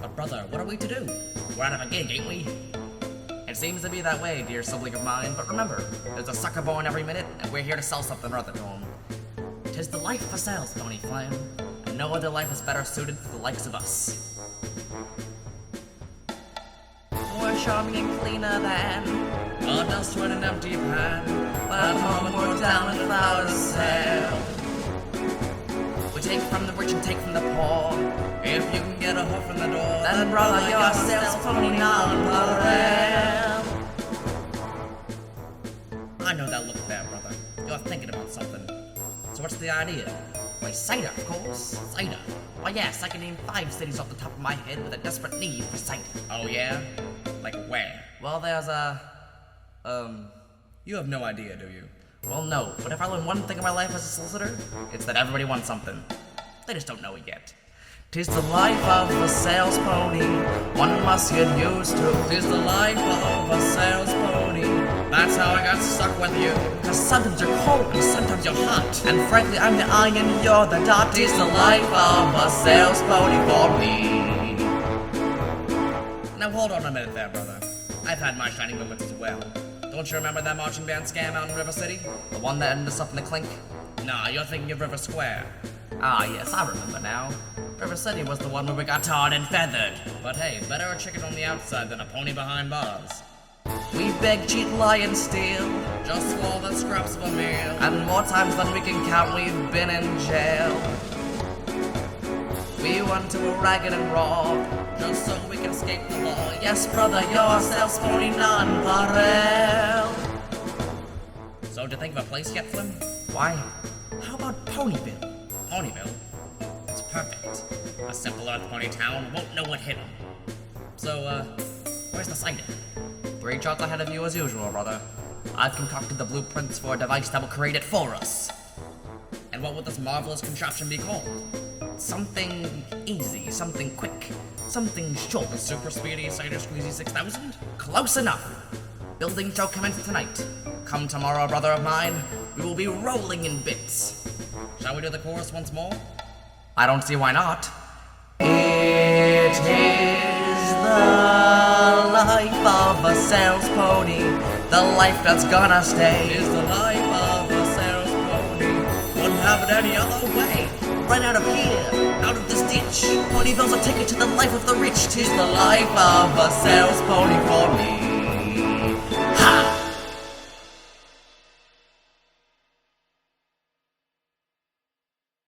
But brother, what are we to do? We're out of a gig, ain't we? It seems to be that way, dear sibling of mine, but remember, there's a sucker born every minute, and we're here to sell something or other to him. 'Tis the life for sales, Pony Flame, and no other life is better suited for the likes of us. More charming and cleaner than a dust to an empty pan, but at home we're down in flowers sale. We take from the rich and take from the poor. If you can get a hoof in the door, then brother, you're a sales pony non-pareil. I know that look there, brother. You're thinking about something. So what's the idea? Why, cider, of course. Cider. Why, yes, I can name 5 cities off the top of my head with a desperate need for cider. Oh, yeah? Like where? Well, there's you have no idea, do you? Well, no, but if I learn one thing in my life as a solicitor, it's that everybody wants something. They just don't know it yet. 'Tis the life of a sales pony, one must get used to. 'Tis the life of a sales pony, that's how I got stuck with you. 'Cause sometimes you're cold and sometimes you're hot, and frankly I'm the eye and you're the dot. 'Tis the life of a sales pony for me. Now hold on a minute there, brother. I've had my shining moments as well. Don't you remember that marching band scam out in River City? The one that ended us up in the clink? Nah, you're thinking of River Square. Ah, yes, I remember now. River City was the one where we got tarred and feathered. But hey, better a chicken on the outside than a pony behind bars. We beg, cheat, lie, and steal, just for the scraps of a meal. And more times than we can count, we've been in jail. We went to a ragged and rob, just so we can escape the law. Yes, brother, you're a sales pony non-pareil. So, did you think of a place yet, Flim? Why, how about Ponyville? Ponyville? It's perfect. A simple Earth Pony town won't know what hit them. So, where's the cider? 3 shots ahead of you as usual, brother. I've concocted the blueprints for a device that will create it for us. And what would this marvelous contraption be called? Something easy, something quick, something short. The Super Speedy Cider Squeezy 6000? Close enough! Building shall commence tonight. Come tomorrow, brother of mine, we will be rolling in bits. Shall we do the chorus once more? I don't see why not. It is the life of a sales pony, the life that's gonna stay. It is the life of a sales pony, wouldn't have it any other way. Right out of here, out of this ditch, Ponyville's a ticket to the life of the rich. 'Tis the life of a sales pony for me.